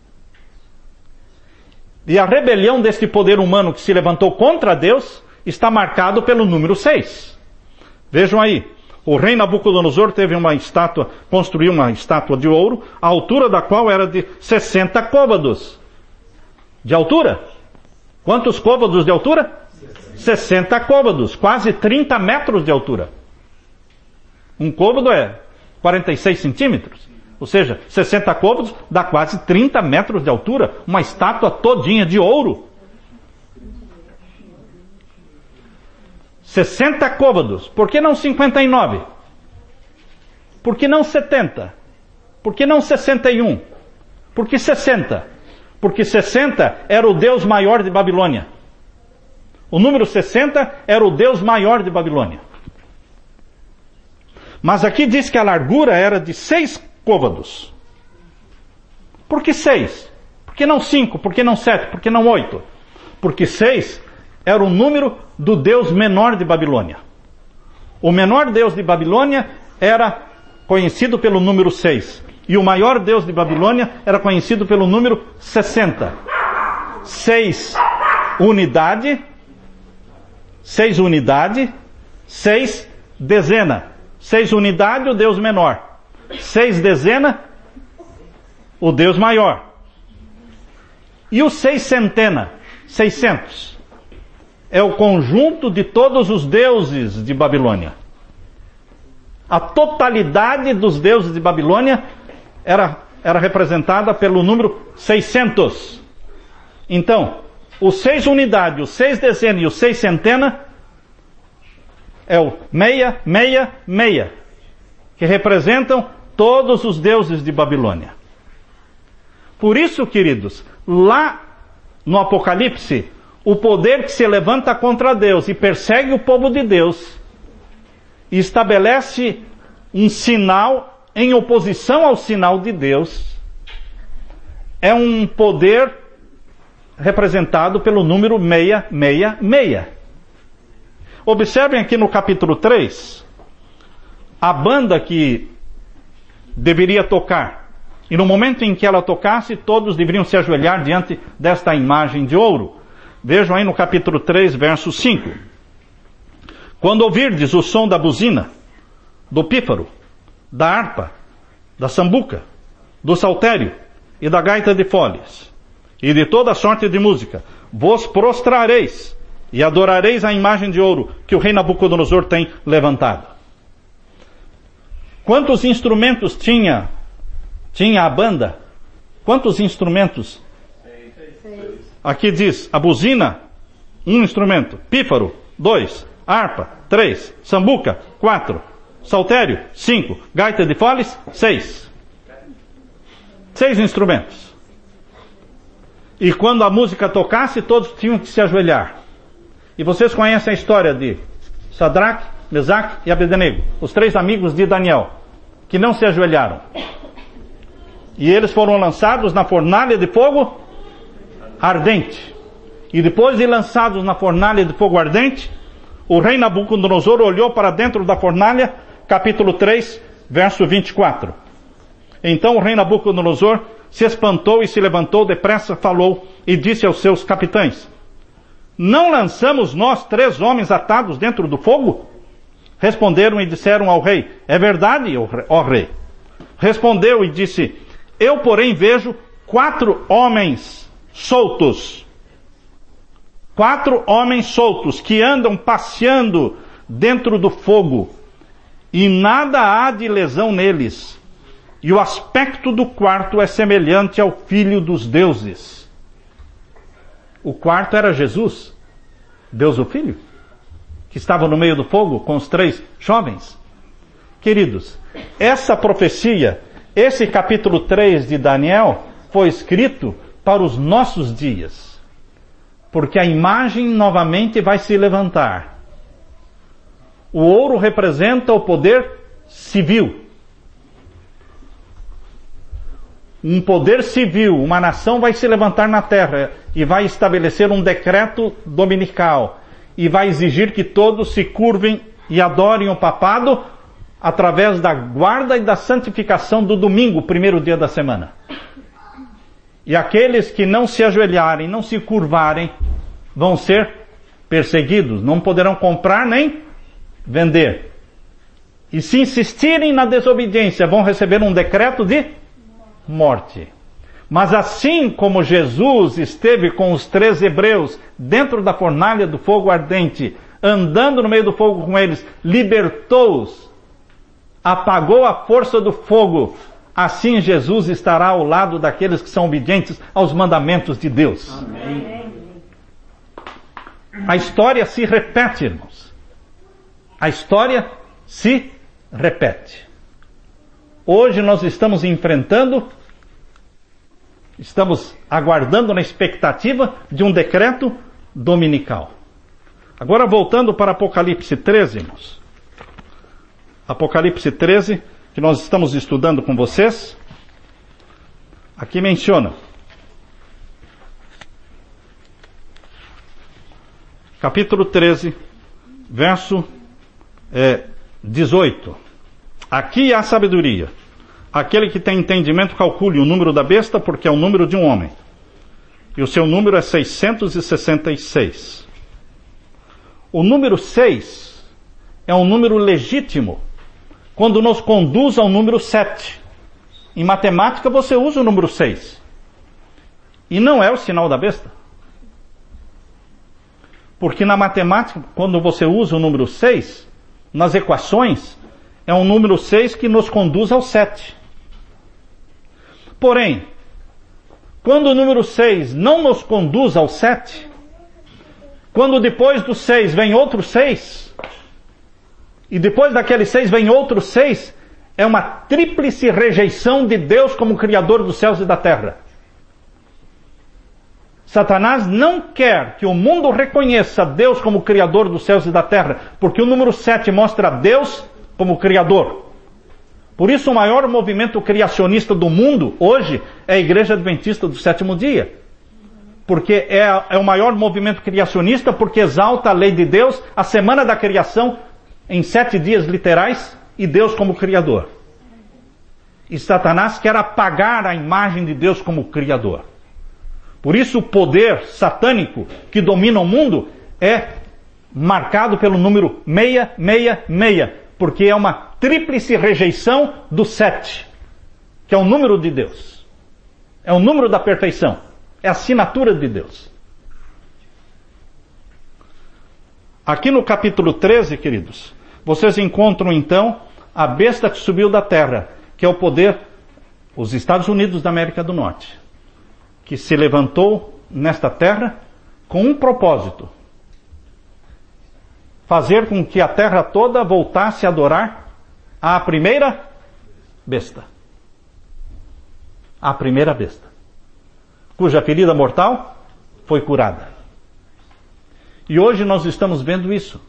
E a rebelião deste poder humano que se levantou contra Deus está marcado pelo número 6. Vejam aí, o rei Nabucodonosor construiu uma estátua de ouro, a altura da qual era de 60 côvados de altura. Quantos côvados de altura? 60 côvados, quase 30 metros de altura. Um côvado é 46 centímetros. Ou seja, 60 côvados dá quase 30 metros de altura. Uma estátua todinha de ouro. 60 côvados. Por que não 59? Por que não 70? Por que não 61? Por que 60? Porque 60 era o Deus maior de Babilônia. O número 60 era o Deus maior de Babilônia. Mas aqui diz que a largura era de 6 côvados. Por que 6? Por que não 5? Por que não 7? Por que não 8? Porque 6 era o número do deus menor de Babilônia. O menor deus de Babilônia era conhecido pelo número 6. E o maior deus de Babilônia era conhecido pelo número 60. 6 unidade, 6 dezena. 6 unidade, o deus menor. 6 dezena, o deus maior. E o 6 centena, 600, é o conjunto de todos os deuses de Babilônia. A totalidade dos deuses de Babilônia era representada pelo número 600. Então, o 6 unidade, o 6 dezena e o 6 centena é o meia, meia, meia, que representam todos os deuses de Babilônia. Por isso, queridos, lá no Apocalipse, o poder que se levanta contra Deus e persegue o povo de Deus e estabelece um sinal em oposição ao sinal de Deus, é um poder representado pelo número 666. Observem aqui no capítulo 3, a banda que deveria tocar. E no momento em que ela tocasse, todos deveriam se ajoelhar diante desta imagem de ouro. Vejam aí no capítulo 3, verso 5. Quando ouvirdes o som da buzina, do pífaro, da harpa, da sambuca, do saltério e da gaita de foles, e de toda sorte de música, vos prostrareis e adorareis a imagem de ouro que o rei Nabucodonosor tem levantado. Quantos instrumentos tinha a banda? Quantos instrumentos? 6. Aqui diz, a buzina, 1 instrumento, pífaro, 2, harpa, 3, sambuca, 4, saltério, 5, gaita de foles, 6. 6 instrumentos. E quando a música tocasse, todos tinham que se ajoelhar. E vocês conhecem a história de Sadraque, Mesaque e Abednego, os 3 amigos de Daniel, que não se ajoelharam. E eles foram lançados na fornalha de fogo ardente. E depois de lançados na fornalha de fogo ardente, o rei Nabucodonosor olhou para dentro da fornalha, capítulo 3, verso 24. Então o rei Nabucodonosor se espantou e se levantou depressa, falou e disse aos seus capitães: não lançamos nós 3 homens atados dentro do fogo? Responderam e disseram ao rei: é verdade, ó rei. Respondeu e disse: eu, porém, vejo 4 homens soltos. 4 homens soltos que andam passeando dentro do fogo, e nada há de lesão neles. E o aspecto do quarto é semelhante ao Filho dos deuses. O quarto era Jesus, Deus o Filho, que estava no meio do fogo com os 3 jovens. Queridos, essa profecia, esse capítulo 3 de Daniel, foi escrito para os nossos dias. Porque a imagem novamente vai se levantar. O ouro representa o poder civil. Um poder civil, uma nação vai se levantar na terra e vai estabelecer um decreto dominical e vai exigir que todos se curvem e adorem o papado através da guarda e da santificação do domingo, primeiro dia da semana. E aqueles que não se ajoelharem, não se curvarem, vão ser perseguidos, não poderão comprar nem vender. E se insistirem na desobediência, vão receber um decreto de morte. Mas assim como Jesus esteve com os 3 hebreus dentro da fornalha do fogo ardente, andando no meio do fogo com eles, libertou-os, apagou a força do fogo, assim Jesus estará ao lado daqueles que são obedientes aos mandamentos de Deus. Amém. A história se repete, irmãos. A história se repete. Hoje nós estamos aguardando na expectativa de um decreto dominical. Agora voltando para Apocalipse 13, irmãos. Apocalipse 13, que nós estamos estudando com vocês. Aqui menciona: capítulo 13, verso 18. Aqui há sabedoria. Aquele que tem entendimento calcule o número da besta, porque é o número de um homem. E o seu número é 666. O número 6 é um número legítimo quando nos conduz ao número 7. Em matemática você usa o número 6. E não é o sinal da besta. Porque na matemática, quando você usa o número 6, nas equações, é um número 6 que nos conduz ao 7. Porém, quando o número 6 não nos conduz ao 7, quando depois do 6 vem outro 6, e depois daquele 6 vem outro 6, é uma tríplice rejeição de Deus como Criador dos céus e da terra. Satanás não quer que o mundo reconheça Deus como Criador dos céus e da terra, porque o número 7 mostra Deus como Criador. Por isso o maior movimento criacionista do mundo hoje é a Igreja Adventista do Sétimo Dia. Porque é o maior movimento criacionista porque exalta a lei de Deus, a semana da criação, em 7 dias literais, e Deus como Criador. E Satanás quer apagar a imagem de Deus como Criador. Por isso o poder satânico que domina o mundo é marcado pelo número 666, porque é uma tríplice rejeição do 7, que é o número de Deus. É o número da perfeição. É a assinatura de Deus. Aqui no capítulo 13, queridos, vocês encontram então a besta que subiu da terra, que é o poder, os Estados Unidos da América do Norte, que se levantou nesta terra com um propósito: fazer com que a terra toda voltasse a adorar a primeira besta. A primeira besta, cuja ferida mortal foi curada. E hoje nós estamos vendo isso.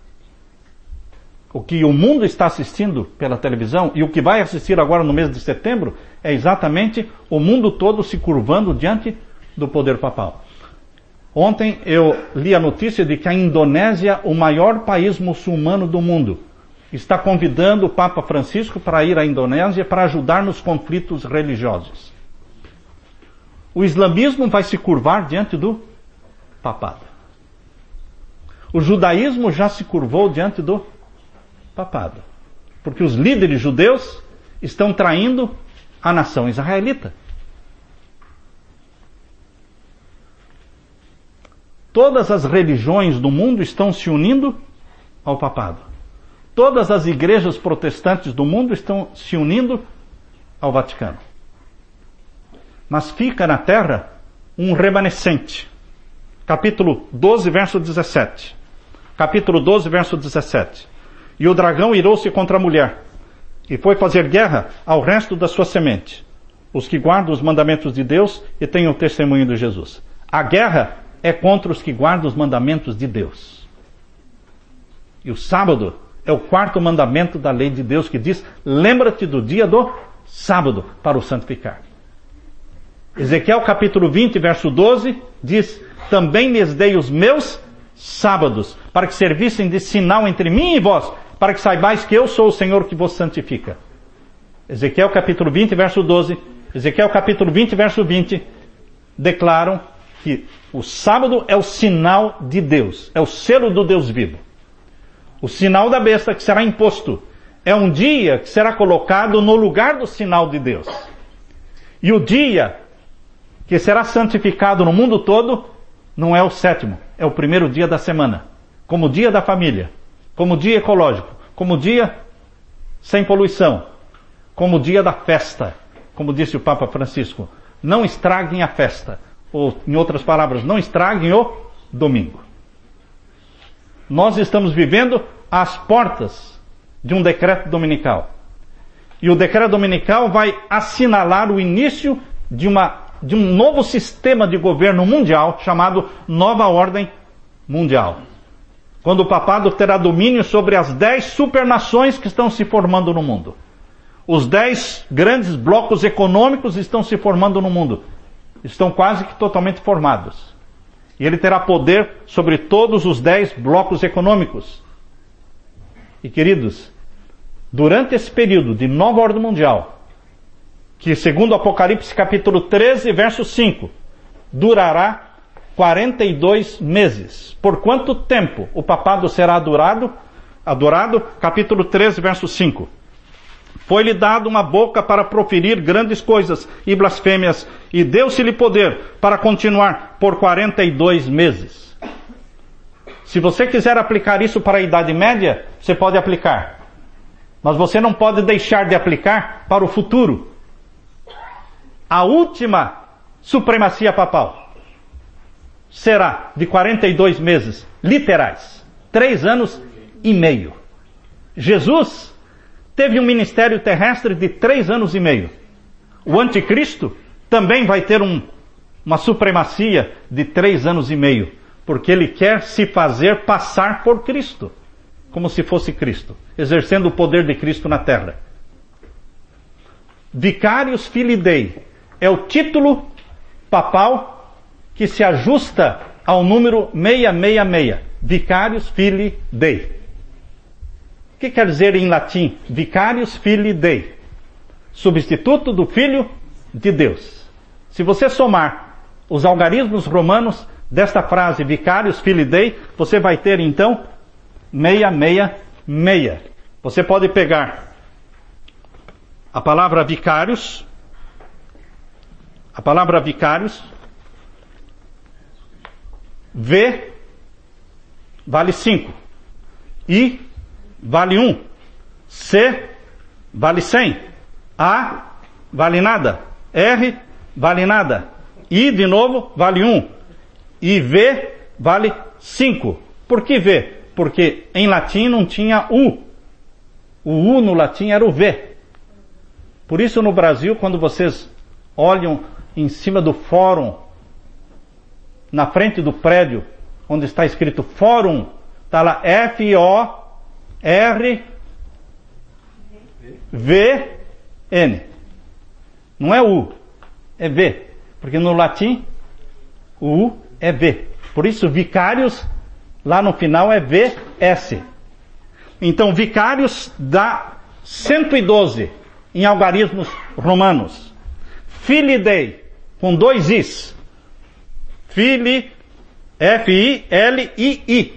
O que o mundo está assistindo pela televisão e o que vai assistir agora no mês de setembro é exatamente o mundo todo se curvando diante do poder papal. Ontem eu li a notícia de que a Indonésia, o maior país muçulmano do mundo, está convidando o Papa Francisco para ir à Indonésia para ajudar nos conflitos religiosos. O islamismo vai se curvar diante do papado. O judaísmo já se curvou diante do papado. Porque os líderes judeus estão traindo a nação israelita. Todas as religiões do mundo estão se unindo ao papado. Todas as igrejas protestantes do mundo estão se unindo ao Vaticano. Mas fica na terra um remanescente. Capítulo 12, verso 17. Capítulo 12, verso 17. E o dragão irou-se contra a mulher, e foi fazer guerra ao resto da sua semente, os que guardam os mandamentos de Deus e têm o testemunho de Jesus. A guerra é contra os que guardam os mandamentos de Deus. E o sábado é o 4º mandamento da lei de Deus, que diz: lembra-te do dia do sábado para o santificar. Ezequiel capítulo 20, verso 12, diz: também lhes dei os meus sábados, para que servissem de sinal entre mim e vós, para que saibais que eu sou o Senhor que vos santifica. Ezequiel capítulo 20, verso 12, Ezequiel capítulo 20, verso 20, declaram que o sábado é o sinal de Deus, é o selo do Deus vivo. O sinal da besta que será imposto é um dia que será colocado no lugar do sinal de Deus. E o dia que será santificado no mundo todo não é o 7º, é o 1º dia da semana, como dia da família, como dia ecológico, como dia sem poluição, como dia da festa, como disse o Papa Francisco. Não estraguem a festa, ou em outras palavras, não estraguem o domingo. Nós estamos vivendo às portas de um decreto dominical. E o decreto dominical vai assinalar o início de um novo sistema de governo mundial chamado Nova Ordem Mundial. Quando o papado terá domínio sobre as 10 supernações que estão se formando no mundo. Os 10 grandes blocos econômicos estão se formando no mundo. Estão quase que totalmente formados. E ele terá poder sobre todos os 10 blocos econômicos. E queridos, durante esse período de nova ordem mundial, que segundo Apocalipse capítulo 13, verso 5, durará 42 meses. Por quanto tempo o papado será adorado? Capítulo 13, verso 5. Foi-lhe dado uma boca para proferir grandes coisas e blasfêmias, e deu-se-lhe poder para continuar por 42 meses. Se você quiser aplicar isso para a Idade Média, você pode aplicar. Mas você não pode deixar de aplicar para o futuro. A última supremacia papal será de 42 meses literais, 3 anos e meio. Jesus teve um ministério terrestre de 3 anos e meio. O anticristo também vai ter uma supremacia de 3 anos e meio, porque ele quer se fazer passar por Cristo, como se fosse Cristo, exercendo o poder de Cristo na terra. Vicarius Filii Dei é o título papal que se ajusta ao número 666, Vicarius Filii Dei. O que quer dizer em latim? Vicarius Filii Dei. Substituto do Filho de Deus. Se você somar os algarismos romanos desta frase Vicarius Filii Dei, você vai ter então 666. Você pode pegar a palavra vicarius, V vale 5, I vale 1, C vale 100, A vale nada, R vale nada, I de novo vale 1, e V vale 5. Por que V? Porque em latim não tinha U. O U no latim era o V. Por isso no Brasil, quando vocês olham em cima do fórum, na frente do prédio, onde está escrito fórum, está lá F-O-R-V-N. Não é U, é V. Porque no latim, o U é V. Por isso, vicarius, lá no final é VS. Então, vicarius dá 112 em algarismos romanos. Filii Dei, com 2 Is. Filii, F-I-L-I-I.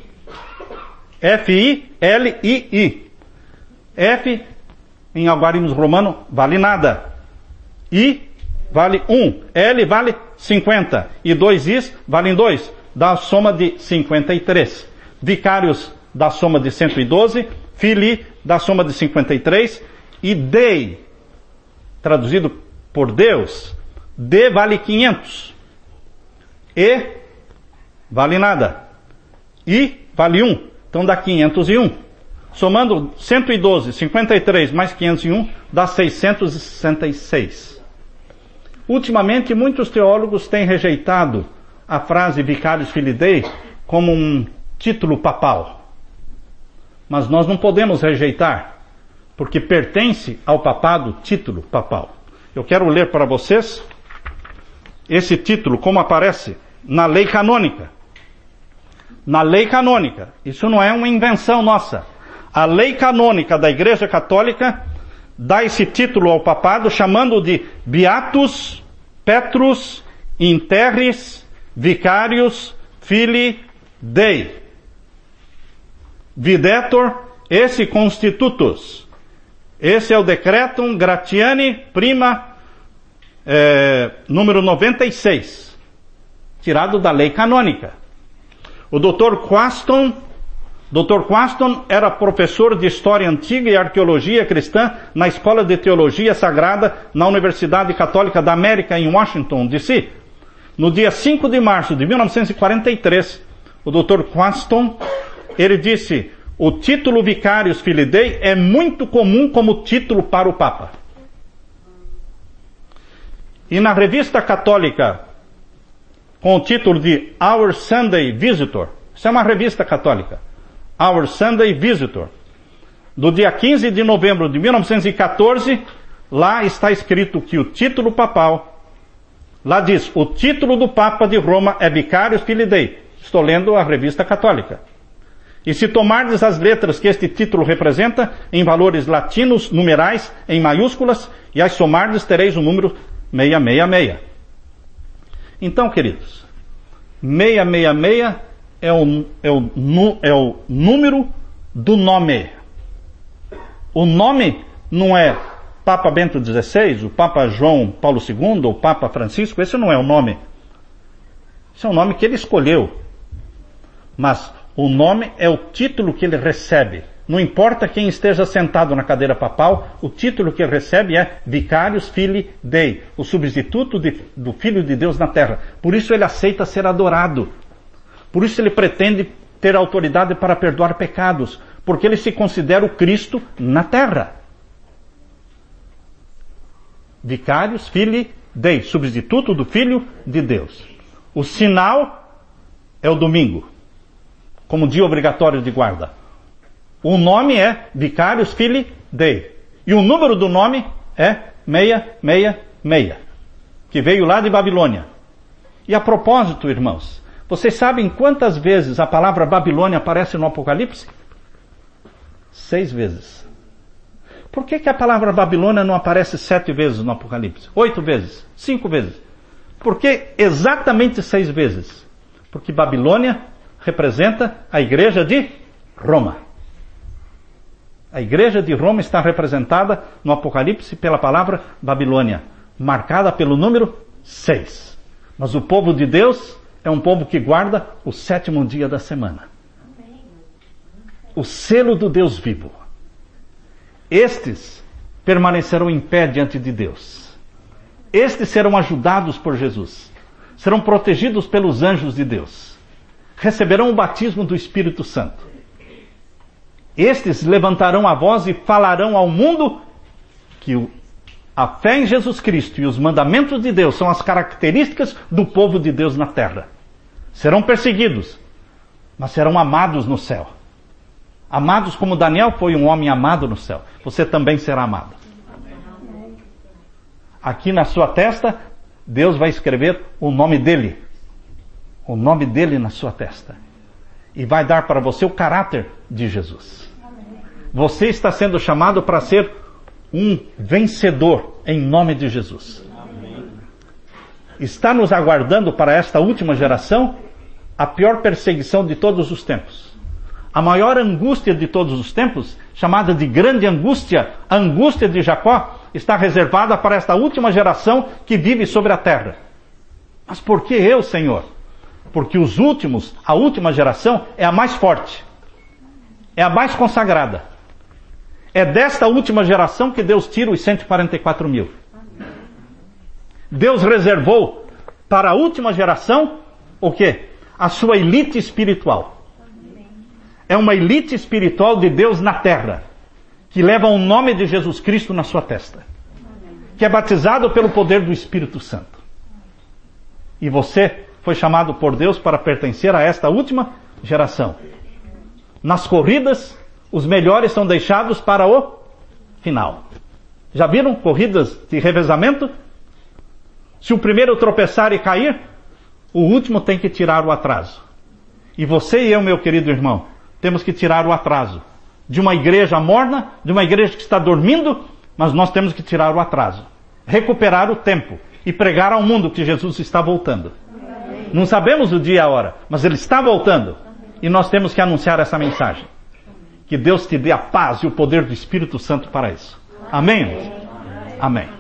F-I-L-I-I. F, em algarismos romanos, vale nada. I vale 1. L vale 50. E 2 Is valem 2. Dá a soma de 53. Vicarius dá a soma de 112. Filii dá a soma de 53. E Dei, traduzido por Deus, D vale 500. E vale nada. I vale 1. Então dá 501. Somando 112, 53 mais 501, dá 666. Ultimamente, muitos teólogos têm rejeitado a frase Vicarius Filii Dei como um título papal. Mas nós não podemos rejeitar, porque pertence ao papado título papal. Eu quero ler para vocês esse título, como aparece na lei canônica. Na lei canônica. Isso não é uma invenção nossa. A lei canônica da Igreja Católica dá esse título ao papado, chamando de Beatus Petrus Interris Vicarius Filii Dei. Videtor esse constitutus. Esse é o Decretum Gratiani Prima, número 96, tirado da lei canônica. O Dr. Quaston era professor de História Antiga e Arqueologia Cristã na Escola de Teologia Sagrada na Universidade Católica da América em Washington, D.C. No dia 5 de março de 1943, o Dr. Quaston, ele disse: o título Vicarius Filii Dei é muito comum como título para o Papa. E na revista católica, com o título de Our Sunday Visitor, isso é uma revista católica, Our Sunday Visitor, do dia 15 de novembro de 1914, lá está escrito que o título papal Lá diz, o título do Papa de Roma é Vicarius Filii Dei. Estou lendo a revista católica. E se tomardes as letras que este título representa, em valores latinos, numerais, em maiúsculas, e as somardes, tereis o número 666. Então, queridos, 666 é o número do nome. O nome não é Papa Bento XVI, o Papa João Paulo II, o Papa Francisco, esse não é o nome. Esse é o nome que ele escolheu. Mas o nome é o título que ele recebe. Não importa quem esteja sentado na cadeira papal, o título que ele recebe é Vicarius Filii Dei, o substituto do Filho de Deus na terra. Por isso ele aceita ser adorado. Por isso ele pretende ter autoridade para perdoar pecados, porque ele se considera o Cristo na terra. Vicarius Filii Dei, substituto do Filho de Deus. O sinal é o domingo, como dia obrigatório de guarda. O nome é Vicarius Filii Dei. E o número do nome é 666, que veio lá de Babilônia. E a propósito, irmãos, vocês sabem quantas vezes a palavra Babilônia aparece no Apocalipse? 6 vezes. Por que a palavra Babilônia não aparece 7 vezes no Apocalipse? 8 vezes? 5 vezes? Por que exatamente 6 vezes? Porque Babilônia representa a igreja de Roma. A igreja de Roma está representada no Apocalipse pela palavra Babilônia, marcada pelo número 6. Mas o povo de Deus é um povo que guarda o 7º dia da semana. O selo do Deus vivo. Estes permanecerão em pé diante de Deus. Estes serão ajudados por Jesus. Serão protegidos pelos anjos de Deus. Receberão o batismo do Espírito Santo. Estes levantarão a voz e falarão ao mundo que a fé em Jesus Cristo e os mandamentos de Deus são as características do povo de Deus na terra. Serão perseguidos, mas serão amados no céu. Amados como Daniel foi um homem amado no céu. Você também será amado. Aqui na sua testa, Deus vai escrever o nome dele. O nome dele na sua testa. E vai dar para você o caráter de Jesus. Você está sendo chamado para ser um vencedor em nome de Jesus. Está nos aguardando para esta última geração a pior perseguição de todos os tempos. A maior angústia de todos os tempos, chamada de grande angústia, a angústia de Jacó, está reservada para esta última geração que vive sobre a terra. Mas por que eu, Senhor? Porque os últimos, a última geração, é a mais forte. É a mais consagrada. É desta última geração que Deus tira os 144 mil. Deus reservou para a última geração o quê? A sua elite espiritual. É uma elite espiritual de Deus na terra, que leva o nome de Jesus Cristo na sua testa, que é batizado pelo poder do Espírito Santo. E você foi chamado por Deus para pertencer a esta última geração. Nas corridas, os melhores são deixados para o final. Já viram corridas de revezamento? Se o primeiro tropeçar e cair, o último tem que tirar o atraso. E você e eu, meu querido irmão, temos que tirar o atraso. De uma igreja morna, de uma igreja que está dormindo, mas nós temos que tirar o atraso. Recuperar o tempo e pregar ao mundo que Jesus está voltando. Não sabemos o dia e a hora, mas Ele está voltando. E nós temos que anunciar essa mensagem. Que Deus te dê a paz e o poder do Espírito Santo para isso. Amém? Amém.